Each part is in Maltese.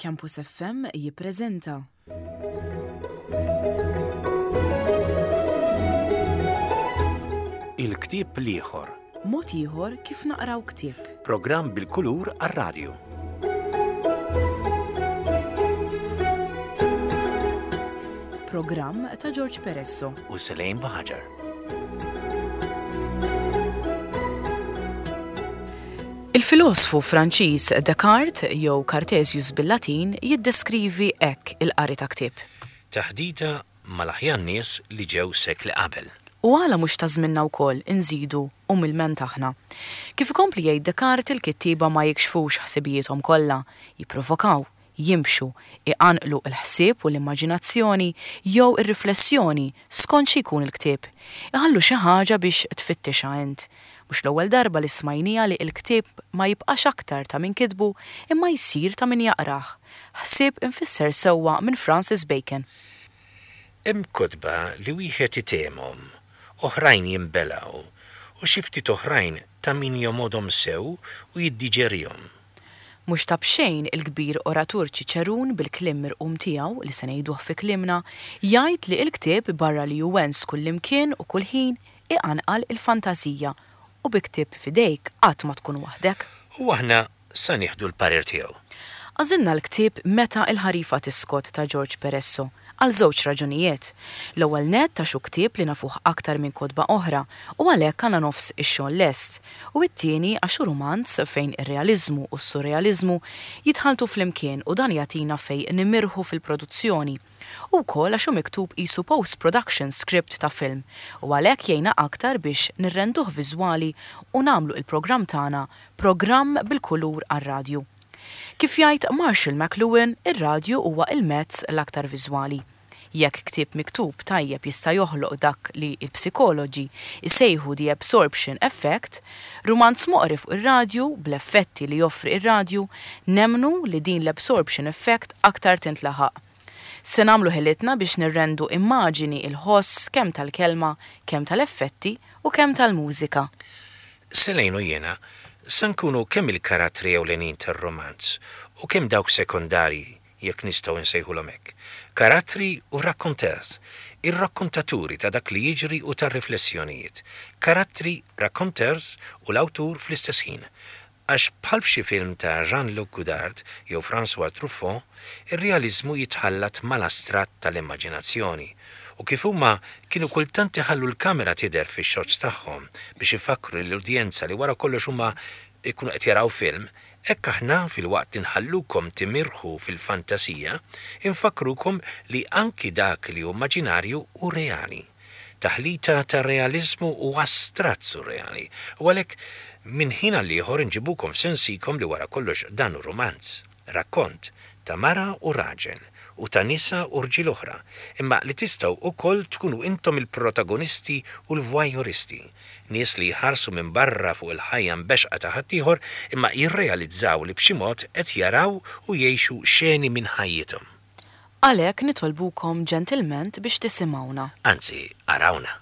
Campus FM jippreżenta. Il-ktieb l-ieħor. Mod ieħor kif naqraw ktieb. Programm bil-kulur għar-radju. Programm ta' George Peresso U Selejn Baħaġar. Il-filosfu Franċiż Descartes jew Cartesius bil-Latin jiddeskrivi hekk il-qari ta' ktieb. Taħdita mal-aħjar nies li ġew sekli qabel. U għala mhux ta' żminna wkoll inżidu umilment aħna. Kif ikompli jgħid Descartes il-kittieba ma jikxfux ħsibijiethom kollha, jipprovokaw, jimxu, iqanqlu l-ħsieb u l-immaġinazzjoni jew ir-riflessjoni skont xi jkun il-ktieb. Iħallu xi ħaġa biex tfittixha int. Mhux l-ewwel darba li smajnija li l-ktieb ma jibqax aktar ta' min kitbu imma jsir ta' min jaqrah. Ħsieb infisser sewwa minn Francis Bacon. Hemm kotba li wieħed itemhom, oħrajn jinbelaw, u xi ftit oħrajn ta' min jomodhom sew u jiddiġerihom. Mhux ta' bxejn il-kbir oratur Ċiċerun bil-kliem mirqum tiegħu li se ngħiduh fi kliemna jgħid li l-ktieb barra li juwens kullimkien u kull ħin iqanqal il-fantażija u bi ktieb f'idejk qatt ma tkun waħdek. U aħna sa nieħdu l-parir tiegħu. Għażilna l-ktieb Meta l-ħarifa tiskot ta' George Peresso għal żewġ raġunijiet. L-ewwel nett ta' xi ktieb li nafuh aktar minn kotba oħra u għalhekk għandna nofs ix-xogħol lest. U t-tieni għax romanz fejn ir-realiżmu u s-surrealiżmu jitħaltu flimkien u dan jagħtina fejn nimirħu fil-produzzjoni. U wkoll għax hu miktub qisu post-production script ta' film u għalhekk jgħinna aktar biex nirrenduh viżwali u nagħmlu il-programm tagħna programm bil-kulur għar-radju. Kif jgħid Marshall McLuhan, ir-radju huwa il-mezz l-aktar viżwali. Jekk ktieb miktub tajjeb jista' joħloq dak li l-psikoloġi jsejħu the absorption effect, rumanz moqrif ir-radju bl-effetti li joffri ir-radju, nemmnu li din l-absorption effect aktar tintlaħaq. Se nagħmlu ħilitna biex nirrendu immaġini il-ħoss kemm tal-kelma, kemm tal-effetti u kemm tal-mużika. Selejn u jiena se nkunu kemm il-karattri ewlenin tar-romanz u kemm dawk sekondarji jekk nistgħu nsejħulhom hekk. Karattri u rakkonters, ir-rakkontaturi ta' dak li jiġri u tar-riflessjonijiet. Karattri, rakkonters u l-awtur fl-istess ħin. Għax bħal f'xi film ta' Jean-Luc Godard jew François Truffaut, ir-realiżmu jitħallat mal-astratt tal-immaġinazzjoni. U kif huma kienu kultant iħallu l-kamera tidher fix-shots tagħhom biex ifakru l-udjenza li wara kollox huma jkunu qed jaraw film, hekk aħna fil-waqt inħallukom timirħu fil-fantasija, infakrukom li anki dak li hu immaġinarju u reali. Taħlita ta' realizmu u astratt surreali. U għalhekk minn ħin għal ieħor inġibukom sensikom li wara kollox dan hu romanz, rakkont ta' mara u raġel u ta' nisa u rġiel oħra, imma li tistgħu wkoll tkunu intom il-protagonisti u l-vwajoristi, nies li jħarsu minn barra fuq il-ħajja mbexqa ta' ħaddieħor imma jirrealizzaw li b'xi mod qed jaraw u jgħixu xeni minn ħajjithom. Għalhekk nitolbukom ġentilment biex tisimgħuna. Anzi, arawna.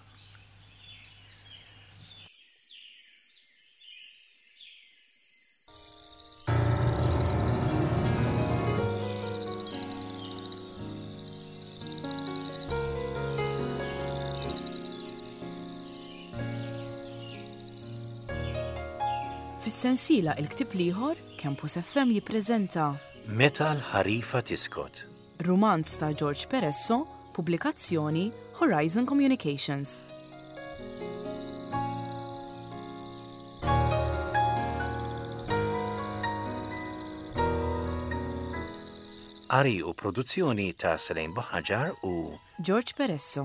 Fis-sensiela il-ktieb ieħor Campus FM jippreżenta Meta l-ħarifa tiskot. Rumanz ta' George Peresso, pubblikazzjoni Horizon Communications. Qari u produzzjoni ta' Selejn Baħaġar u George Peresso.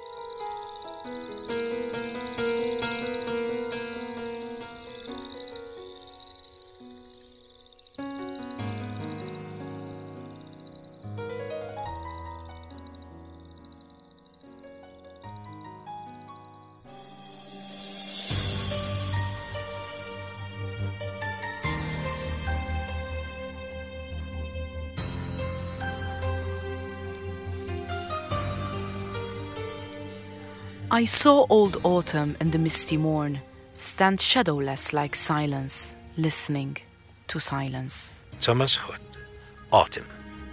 I saw old autumn in the misty morn stand shadowless like silence, listening to silence. Thomas Hood, Autumn.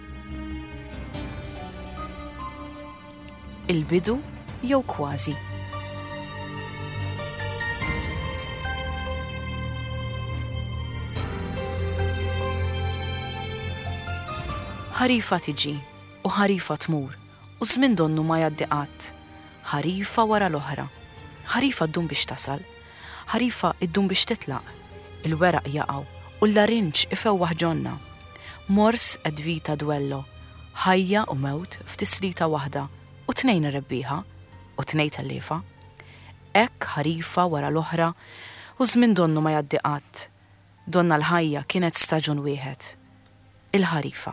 Il-bidu jew kważi. Ħarifa tiġi u ħarifa tmur u żmien donnu ma jgħaddi qatt. Ħarifa wara l-oħra. Ħarifa ddum biex tasal. Ħarifa ddum biex titlaq. Il-weraq jaqgħu u l-larinġ ifewwaħ ġonna. Mors ed vita dwello. Ħajja u mewt f'tislita waħda u tnejn rebbieħa u tnejn tallifa. Hekk ħarifa wara l-oħra u żmien donnu ma jgħaddi qatt. Donna l-ħajja kienet staġun wieħed. Il-ħarifa.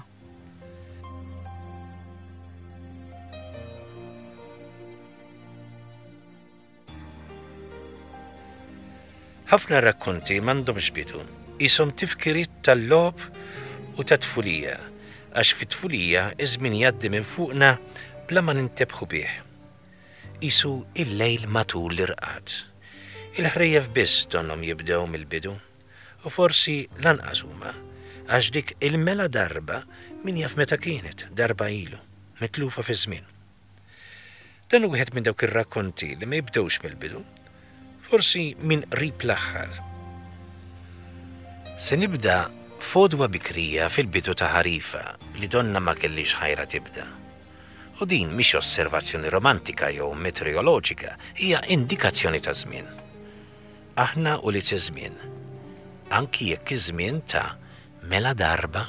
Ħafna rakkonti m'għandhomx bidu, ishom tifkiriet tal-logħob u tat-tfulija, għax fit-tfulija iż-żmien jgħaddi minn fuqna bla ma nintebħu bih. Isu il-lejl matul l-irqad. Il-ħrejjef biss donhom jibdew mill-bidu u forsi lanqas huma għax dik il-mela darba min jaf meta kienet darba ilu, mitlufa fi żmien. Dan wieħed minn dawk ir-rakkonti li ma jibdewx mill-bidu, forsi minn qrib l-aħħar. Se nibda fodwa bikrija fil-bidu ta' ħarifa li donna ma kellix ħajra tibda. U din mhix osservazzjoni romantika jew meteoroloġika, hija indikazzjoni ta' żmien. Aħna u li żmien, anki jekk iż-żmien ta' mela darba.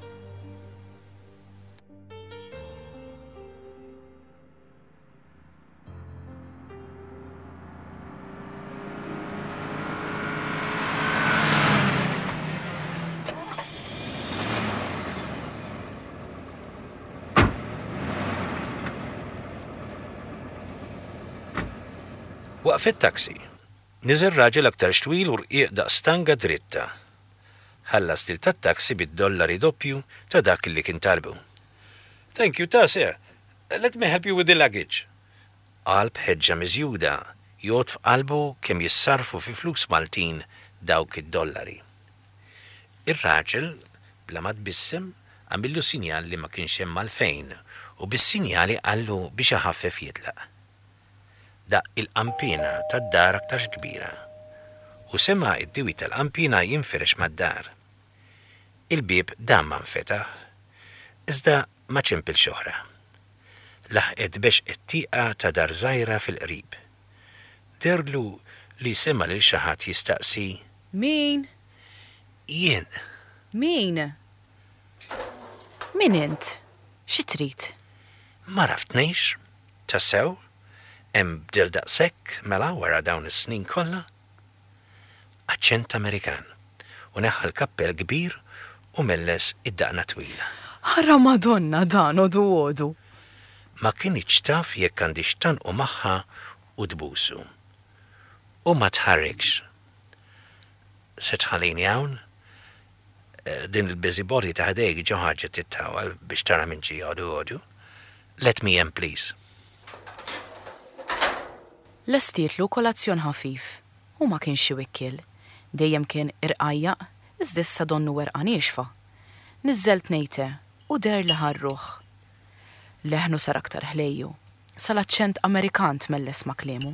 Waqf it-taksi. Niżel raġel aktar xtwil u rqiq daqstanga dritta. Ħallas lil tat-taksi bid-dollari doppju ta' dak li kien talbu. Thank you, sir. Let me help you with the luggage. Qalb ħeġġa miżjuda jgħod f'qalbu kemm jissarfu fi flus Maltin dawk id-dollari. Ir-raġel bla ma tbissem għamillu sinjal li ma kienx hemm għalfejn u bis-sinjali qallu biex iħaffef jitlaq. Daq il-qampina tad-dar aktarx kbira u sema id-diwi tal-qampina jinferex mad-dar. Il-bib dam ma nfetaħ, iżda ma ċempil xoħra. Laħqet biex it-tieqa ta' dar żgħira fil-qrib. Derlu li sema lil xi ħadd jistaqsi. Min? Jien. Min? Min int? Xi trid? Ma raftnejx. Tassew? Hemm bdil daqshekk mela wara dawn is-snin kollha? Aċċent Amerikan u neħħa l-kappell kbir u melles id-daqna twila. Ħarra Madonna dan odu. Ma kienx taf jekk għandix tanqu magħha u tbusu. U ma tħarrikx. Se tħallini hawn? Din il-busybody ta' ħdejk ġo ħarġet tittawal biex tara minn ġie għodu. Let me in, please. Lestietlu kolazzjon ħafif u ma kienx xi wikkiel. Dejjem kien irqajjaq, iżda issa donnu werqa niexfa. Niżżelt ngħidha u der li ħarruh. Leħnu sar aktar ħlejju, sal-aċċent Amerikan tmelles ma' kliemu.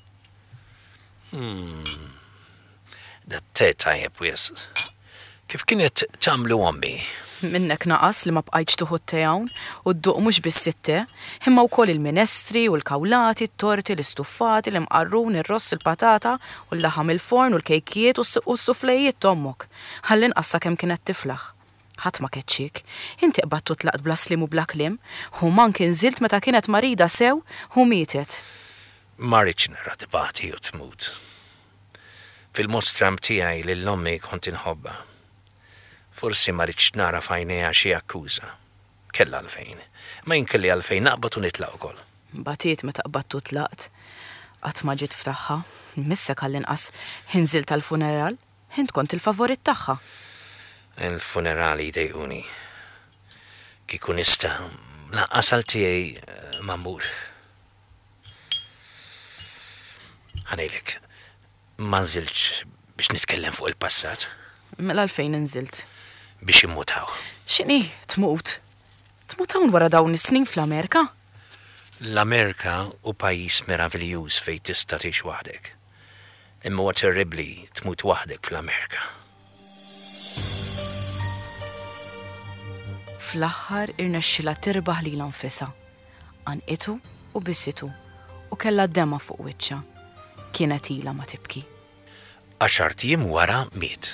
Dat tajjeb wies. Kif kienet tagħmlu ommi? Minnek naqas li ma bqajtx tuħu t-tejawn u d-duq mhux bis-sitte, imma wkoll il-minestri u l-kawlati, t-torti, l-istuffati, l-imqarrun, ir-ross, il-patata u l-laħam il-forn u l-kejkiet u s-suflejiet tommok. Ħallin qassa kemm kienet tiflaħ. Ħadd ma keċċik, inti qbadtu tlaqt bla slim u bla kliem, u manki nżilt meta kienet marida sew u mietet. Ma rridx nara tbati u tmut. Fil-mostram tiegħi lill-ommi kont inħobba. Forsi ma rridx nara f'għajnejha xi akkuża. Kellha għalfejn. Ma jinkelli għalfejn naqbad u nitlaq ukoll. Batiet meta qbadtu tlaqt. Qatt ma ġiet ftaħħa. Missek għall-inqas ħinżil tal-funeral, ħint kont il-favorit tagħha. Il-funerali jdejquni. Kieku nista' naqqas għal tiegħi mambur. Ħanejlek, ma nżilx biex nitkellem fuq il-passat. Mela għalfejn inżilt. Biex immutaw. X'inhi tmut? Tmut hawn wara dawn is-snin fl-Amerika? L-Amerika u pajjiż meraviljuż fejn tista' tgħix waħdek. Imma huwa terribbli tmut waħdek fl-Amerika. Fl-aħħar irnexxilha tirbaħ lilha nfisha. Anqitu u bissitu u kellha d-dema fuq wiċċha. Kienet ilha ma tibki. 10 jiem wara miet.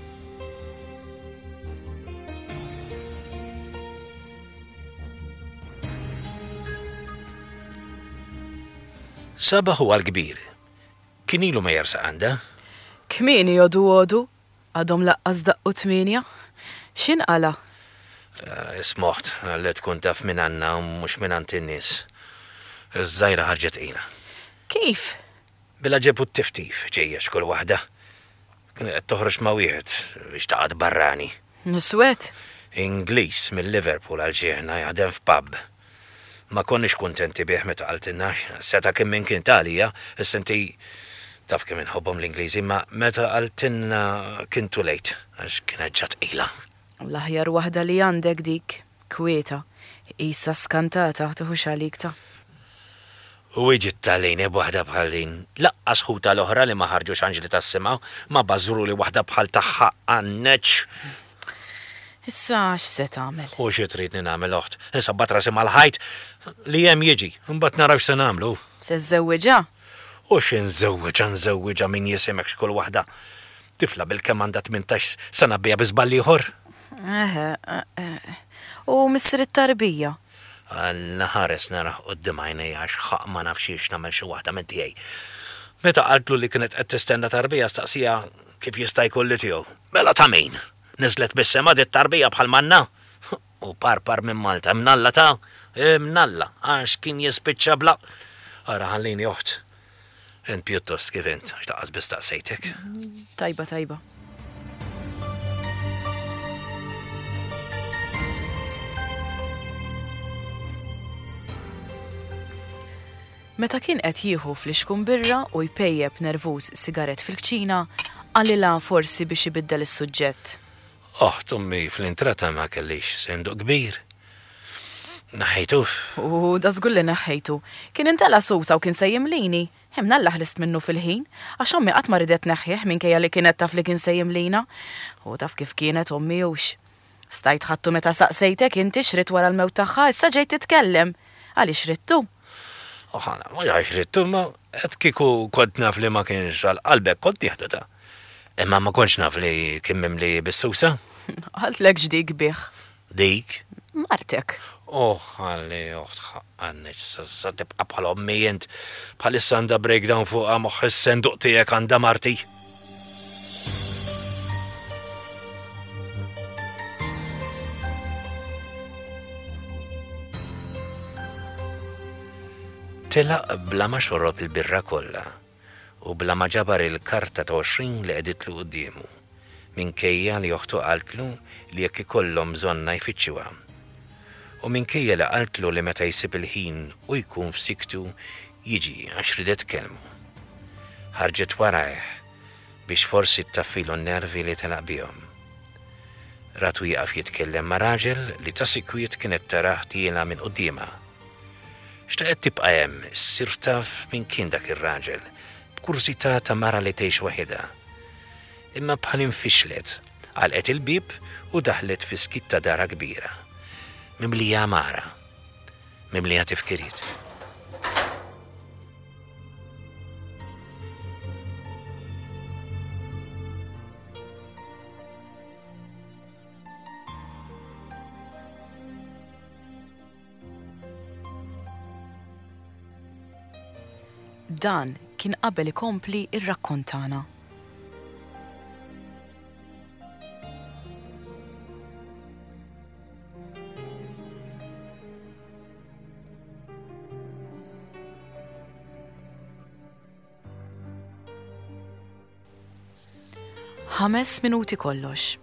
Sabaħ huwa l-kbir. Kien ilu ma jersaq għandha? Kmieni għodu, għadhom laqqas daqqu 8. X'inqala? Ismoħt, li tkun taf minn għandna u mhux minn għand in-nies. Iż-żgħira ħarġet ilha. Kif? Bila ġebu t-tiftif ġejjex kull waħda. Kien qed toħroġ ma' wieħed biex taqgħod barrani. Niswed? Ingliż mill-Liverpool għal ġieħna jaħdem f'pub. Ma konniex kuntenti bih meta qaltilna, seta kemm minn kien talija, is-senti taf kemm inħobbhom l-Ingliżi, ma meta qaltilna kien too late għax kienet ġat ila. L-aħjar waħda li għandek dik, kwieta, isa skantata tieħu xalikta. U iġit tal-lejn b'waħda bħal din, laqqas ħuta l-oħra li ma ħarġux anġli tas-sema, ma bażuru li waħda bħal tagħha għanneċ. Issa x'se tagħmel? U xi tridni nagħmel oħt, insabbat rasi mal-ħajt li hemm jiġi, imbagħad nara x'se nagħmlu. Se żewweġa? U xi nżewweġa min jisimek x'kull waħda. Tifla bil-kemm għandha 18 sena bija biżball ieħor. U missier it-tarbija? Alla ħares naraħ qudiem għajnejja għax ħaq ma nafx xiex nagħmel xi waħda minn tiegħi. Meta qaltlu li kienet qed tistenna tarbija staqsija kif jista' jkolli tiegħu. Mela ta' min? Nizlet bis-sema dit-tarbija bħal manna. U par minn Malta, mnalla ta' mnalla, għax kien jispiċċa bla. Ara ħallini oħt. Int pjuttost kif int, għax taqqas bistaqsejtek. Tajba. Meta kien qed jieħu fl-ixkun birra u jpejjeb nervuż sigaret fil-kċina, għalila forsi biex ibiddel is-suġġett. Tommi fl-intrata ma kellix senduq kbir. Naħejtu. U da żgur li naħħejtu. Kien intela suta u kien sejjimlini. Hemna l-ħlist minnu fil-ħin, għax ommi qatt ma ridet neħħieħ minkejja li kienet taf li kien sejjimlina. U taf kif kienet ommi hux. Stajt ħattu meta saqsejtek inti xrid wara l-mewt tagħha, issa ġejt titkellem. Għaliex rittu? Ħana, ma ġax rittu, ma qed kieku kont naf li ma kienx għal-qalbek kont jieħdu ta'. Imma ma kontx naf li kien mimli bis-susa. Għaltlek ġdik bih. Dik? Martek. Għalli uħt għanneċ, sa tibqa bħal ommi jent bħalissa għanda breakdown fuq għamuħ il-senduq tijek għanda marti. Telaq bla ma xorrob il-birra kolla u bla ma ġabar il-karta ta' 20 li għeditlu quddiemu minkejja li joħtu qaltlu li jekk ikollhom bżonna jfittxuha. U minkejja li qaltlu li meta jsib il-ħin u jkun f'siktu jiġi għax ridet kelmu. Ħarġet warajh biex forsi taffilu n-nervi li telaq bihom. Ratu jaqaf jitkellem ma' raġel li ta' sikwiet kienet taraħ tiela minn quddiemha. Xtaqet tibqa' hemm issir taf min kien dak ir-raġel b'kurzità ta' mara li tgħix waħedha. Imma bħal infixlet, għalqet il-bib u daħlet fi skitta dara kbira. Mimlija mara, mimlija tifkiriet. Dan kien qabel ikompli ir-rakkontana. Ħames minuti kollox.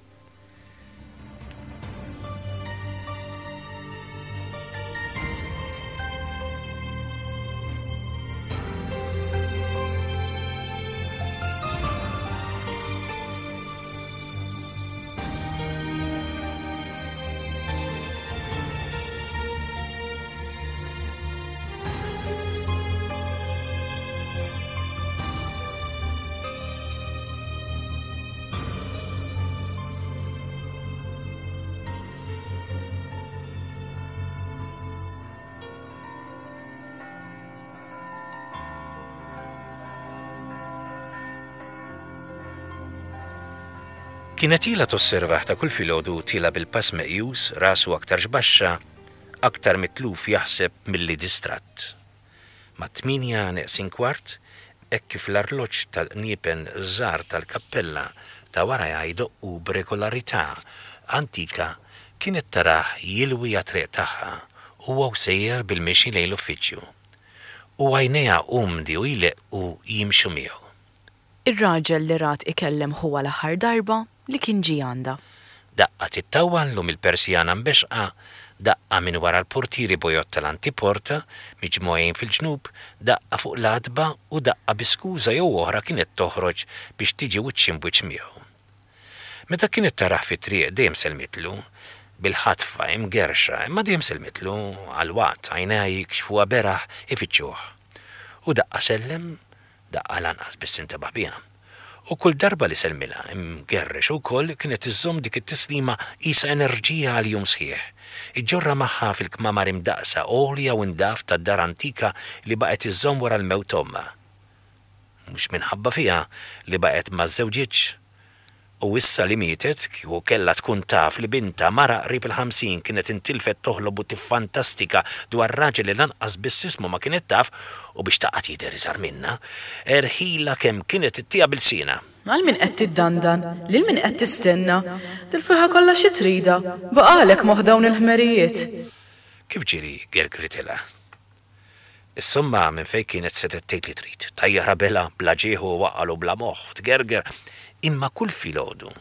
Kienet ila tosservaħ ta' kull filgħodu tila bil-pass meqjus, rasu aktar xbaxxa, aktar mitluf jaħseb milli distratt. Ma' 8:45 hekk kif l-arloġġ tal-qniepen żgħar tal-kappella ta' wara jgħidoqqu b'regolarità antika kienet taraħ jilwi triq tagħha u huwa sejjer bil-mixi lejn l-uffiċċju. U għajnejha umdi u jleqqu jimxu miegħu. Ir-raġel li rat ikellem huwa l-aħħar darba li kien ġi għandha. Daqqa tittawallhom il-persjana mbexqa, daqqa minn wara l-portieri bojot tal-antiporta, miġmojin fil-ġnub, daqqa fuq l-adba u daqqa biskuża jew oħra kienet toħroġ biex tiġi wiċċ miegħu. Meta kienet taraħ fit-triq dejjem selmitlu, bil-ħatfa imgerxa, imma dejjem selmitlu għal-waqt għajnejha jikxfuha beraħ ifittxuh. U daqqa sellem, daqqa lanqas biss intabaħ biha. U kull darba li selmilha imgerrex ukoll kienet iżżomm dik it-tislima qisha enerġija għal jum sħiħ. Iġġorra magħha fil-kmamar imdaqsa għolja u ndaf tad-dar antika li baqgħet iżżomm wara l-mewt omma. Mhux minħabba fiha li baqgħet ma żewġitx. U issa li mietet kieku kellha tkun taf li binta mara qrib il-50 kienet intilfet toħlob u tiffantastika dwar raġel li lanqas biss ismu ma kienet taf u biex taqgħod jidher iżgħar minna, erħila kemm kienet ittija bil-sina. Għal min qed tiddandan, lil min qed tistenna, tilfiħa kollha xi trida, baqalek moħ dawn il-ħmerijiet. Kif ġiri gergritela? Is-somma minn fejn kienet se tgħid li trid, tajjara bela bla ġieħu waqalu bla moħħ, tgerger. Imma kull filgħodu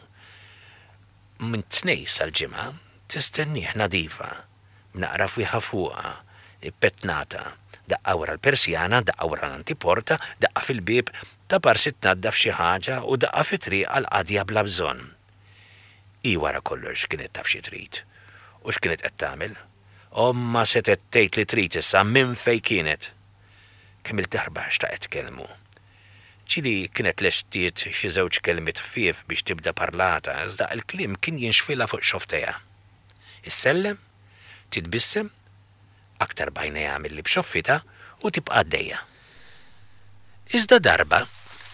minn tnejn sal-ġimgħa tistennih nadifa, mnaqra fwiħa fuqha, ippetnata, daqqa wara l-persjana, daqqa wara l-antiporta, daqqa fil-bib, ta' parsi tnaddaf xi ħaġa u daqqa fi-triq għal qadja bla bżonn. I wara kollox kienet taf xi trid. U x'kienet qed tagħmel? Omma se tgħid li trid issa minn fejn kienet. Kemm il-darba xtaqet tkellmu. Ċili kienet lestiet xi żewġ kelmiet ħfief biex tibda parlata, iżda l-kliem kien jinxfilha fuq xoftejha. Issellem, titbissem, aktar bajnejha milli b'xoffita u tibqa' għaddejja. Iżda darba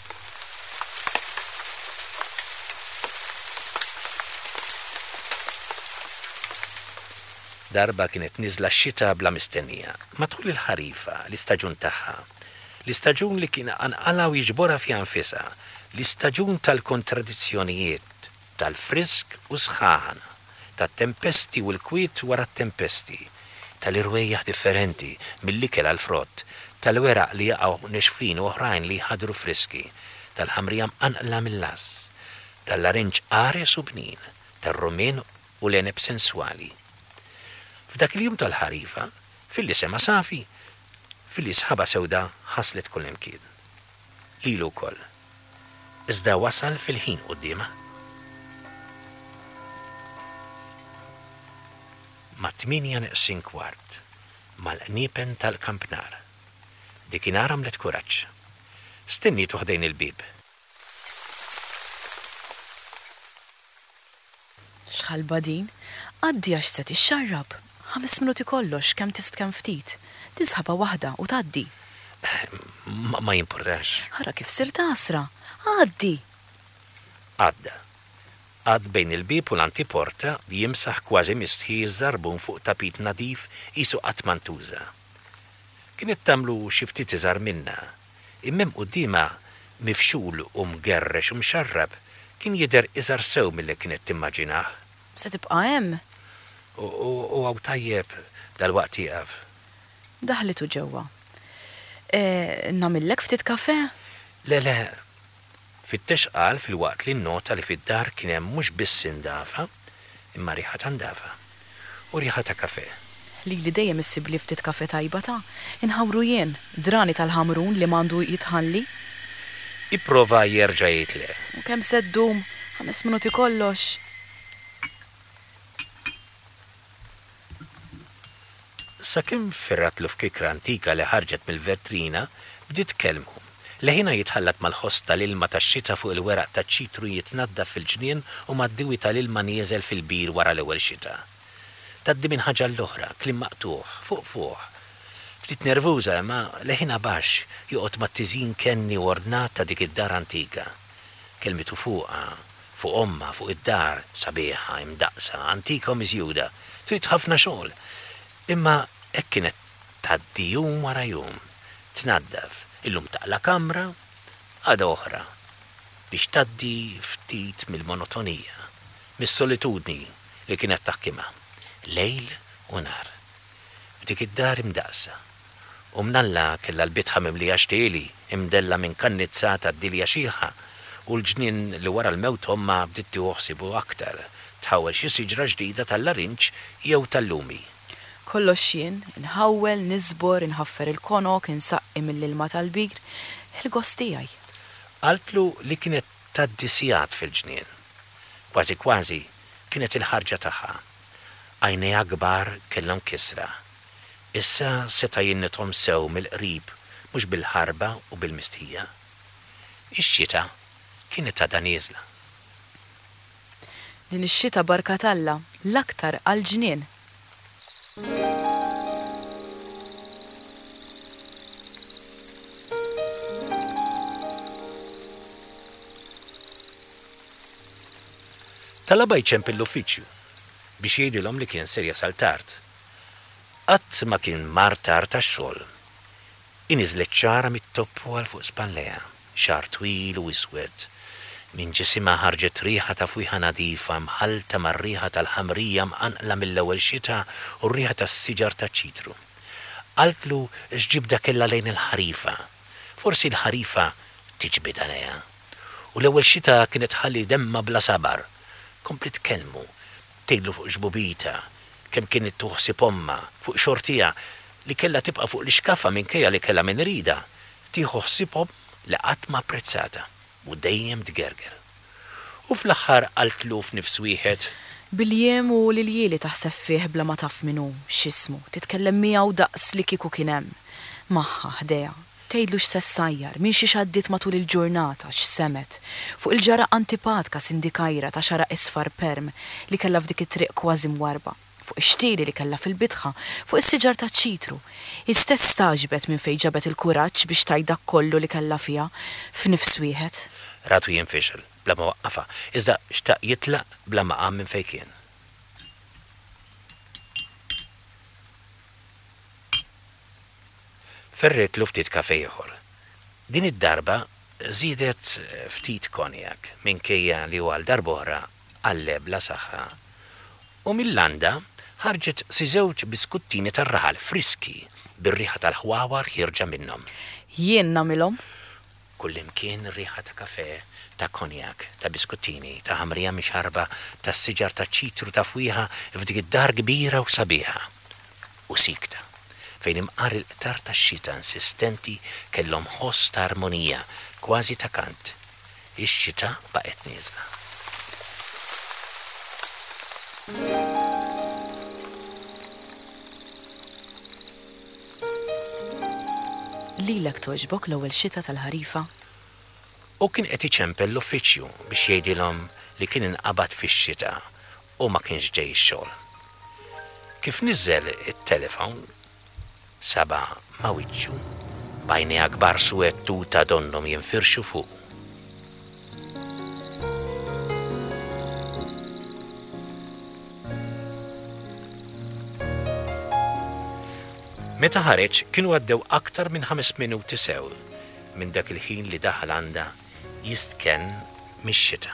kienet niżla x-xita bla mistennija, madħul il-ħarifa, l-istaġun tagħha. L-istaġun li kien anqala u jiġbora fi anfisha, l-istaġun tal-kontradizzjonijiet, tal-frisk u sħaħan, tat-tempesti u l-kwiet wara t-tempesti, tal-irwejjaħ differenti mill-ikel għal-frott, tal-weraq li jaqgħu nexfin u oħrajn li jħadru friski, tal-ħamrija mqanqla mill-las, tal-larinġ qares u bnin, tal-rumen u l-eneb senswali. F'dak il-jum tal-ħarifa, fil-li sema safi, fil-li sħaba sewda ħaslet kull imkien. Lilu wkoll. Iżda wasal fil-ħin qudiemha. Ma' 8:45 mal-qniepen tal-kampnar. Dikinhar għamlet kuraġġ. Stenni tuħdejn il-bib. X'ħalba din? Għaddi għax se tixxarrab. 5 minuti kollox kemm tistkemm ftit. Tisħaba waħda u tgħaddi. Ma jimportax. Ħara kif sir tasra. Għaddi. Għadda. Għad bejn il-bib u l-antiporta jimsaħ kważi mistħi żarbun fuq tapit nadif qisu qatt mantuża. Kienet tagħmlu xi ftit iżgħar minna. Immem qudiema mifxul u mgerrex u mxarrab kien jidher iżgħar sew milli kienet timmaġinah. Se tibqa' hemm? U għaw tajjeb dal-waqt jieqaf. Daħlitu ġewwa. Namillek ftit kafè? Le, fit-texqal fil-waqt li nnota li fid-dar kien hemm mhux biss indafa, imma riħa ta' ndafa u riħa ta' kafè. Li dejjem issibli ftit kafè tajba ta' inħawru jien, drani tal-ħamrun li m'għandu jitħalli. Ipprova jerġa' jitle. U kemm seddum, 5 minuti kollox. Sakemm firratlu f'kikra antika li ħarġet mill-vetrina, bdiet kelmu. Leħina jitħallat mal-ħosta l-ilma tax-xita fuq il-weraq taċ-ċitru jitnaddaf fil-ġnien u mad-diwi tal-ilma nieżel fil-bir wara l-ewwel xita. Taddi minn ħaġa l-oħra, kliem maqtuħ, fuq. Ftit nervuża ma leħina baxx joqgħod mat-tiżin kenni u ordnat ta' dik id-dar antika. Kelmitu fuqha, fuq omma, fuq id-dar, sabiħa, imdaqsa, antika u miżjuda, trid ħafna xogħol. Imma hekk kienet tgħaddi jum wara jum, tnaddaf, illum taqla kamra, għada oħra, biex tgħaddi ftit mill-monotonija, mis-solitudni li kienet taħkimha, lejl u nar. Dik id-dar imdaqsa. U mnalla kella l-bitħa mimlija xtieli, imdella minn kannizza tad-dilja xieħa, u l-ġnien li wara l-mewt omma bdiet uħsibu aktar, tħawel xi siġra ġdida tal-larinċ jew tal-lumi. Kollox jien, inħawel, nizbor, inħaffer il-konok, insaqqi mill-ilma tal-bigr, il-gost tiegħi. Qaltlu li kienet tad-disijat fil-ġnien. Kważi kważi kienet il-ħarġa tagħha. Għajnejha kbar kellhom kisra. Issa seta' jinnithom sew mill-qrib, mhux bil-ħarba u bil-mistħija. Ix-xita kienet għadha nieżla. Din ix-xita barkatalla l-aktar għall-ġnien. Talaba jċemp l-uffiċċju biex jgħidilhom li kien ser jasal tard. Qatt ma kien mar tard tax-xogħol. Iniżlet ċara mit-toppu għal fuq spalleha, xar twil u iswed. Min ġisimha ħarġet riħa ta' fujħa nadifa mħalta mar-riħa tal-ħamrija mqanqla mill-ewwel xita u r-riħa tas-siġar taċ-ċitru. Qaltlu x'ġibda kellha lejn il-ħarifa. Forsi l-ħarifa tiġbid għaliha. U l-ewwel xita kienet ħalli demma bla sabar. Kompli tkellmu, tgħidlu fuq ġbubita, kemm kienet tuħsib omma fuq xortija li kellha tibqa' fuq l-ixkafa minkejja li kellha min rida, tieħu ħsiebhom li qatt ma apprezzata u dejjem tgerger. U fl-aħħar qaltlu f'nifs wieħed Bil-jiem u l-jieli taħseb fih bla ma taf minnu, x'ismu, titkellem miegħu daqs li kieku kien hemm. Magħha ħdejha, tgħidlu x'sessajjar, min xi xaddit matul il-ġurnata x'semet, fuq il-ġara antipatka sindikajra ta' xara isfar perm li kellha f'dik it-triq kważi mwarba, fuq ix-xtieli li kellha fil-bitħa, fuq is-siġar taċ-ċitru. Istess taġbet minn fejn ġabet il-kuraġġ biex tgħid dak kollu li kellha fiha f'nifs wieħed. Ratu jinfixel bla ma waqqafa, iżda xtaq jitlaq bla ma qam minn fejn kien. Ferret ftit kafe ieħor. Din id-darba żiedet ftit konjak minkejja li huwa l-darb'oħra għalleb la saħħa. U mill-landa ħarġet si żewġ biskuttini tar-raħal friski bir-riħa tal-ħwawar ħirġa minnhom. Jien nagħmilhom. Kullimkien riħa ta' kafe, ta' konjak, ta' biskuttini, ta' ħamrija mixarba, ta' siġar ta' ċitru ta' fwiħa f'dik id-dar kbira u sabiħa. U sikta, fejn imqar il-qtar ta' xita insistenti kellhom ħoss ta' armonija, kważi ta' kant. Ix-xita baqgħet nieżla. Lilek toġbok l-ewwel xita tal-ħarifa? U kien qed iċempel l-uffiċċju biex jgħidilhom li kien inqabad fix-xita u ma kienx ġej ix-xogħol. Kif niżel it-telefon, saba' ma' wiċċu, bajnejha kbar suwettu ta' donnhom jinfirxu fuq. Meta ħareġ kienu għaddew aktar minn 5 minuti sew minn dak il-ħin li daħal għandha jistkenn mix-xita.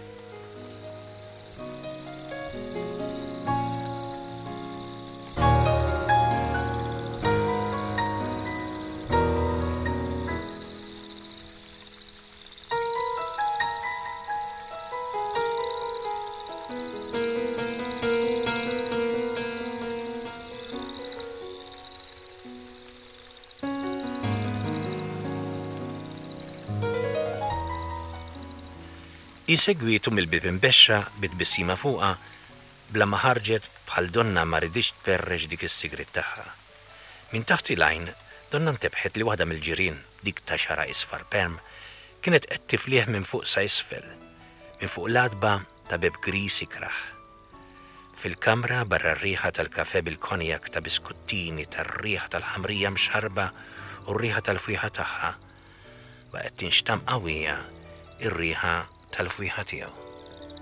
Isegwitu mill-bib imbexxa bit-bissima fuqha bla ma ħarġet bħal donna ma ridix tperreġ dik is-sigrit tagħha. Min taħt il-għajn donna ntebħet li waħda mill-ġirien dik ta' xara isfar perm kienet qed tiflih minn fuq sa isfel, minn fuq l-adba ta' bib gris ikraħ. Fil-kamra barra r-riħa tal-kafe bil-konjak ta' biskuttini tar-riħa tal-ħamrija mxarba u r-riħa tal-fwiħa tagħha baqgħet tinxtam qawwija ir-riħa tal-fwiħa tiegħu.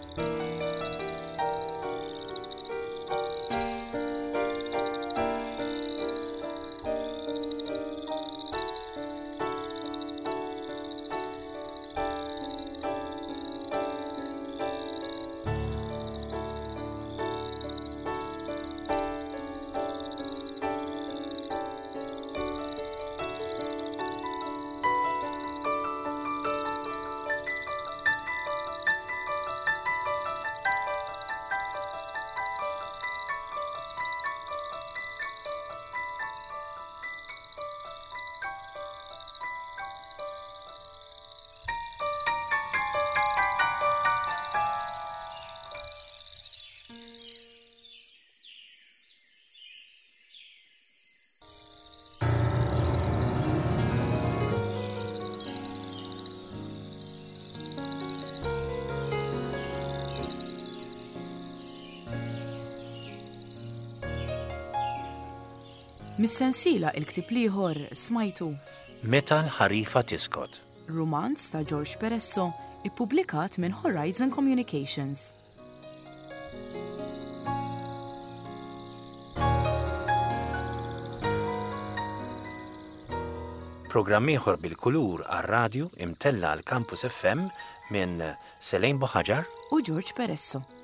Mis-sensiela il-ktib ieħor smajtu Meta l-ħarifa tiskot. Romanz ta' George Peresso ippubblikat minn Horizon Communications. Programm ieħor bil-kulur għar-radju imtella l Campus FM minn Selejn Boħaġar U George Peresso.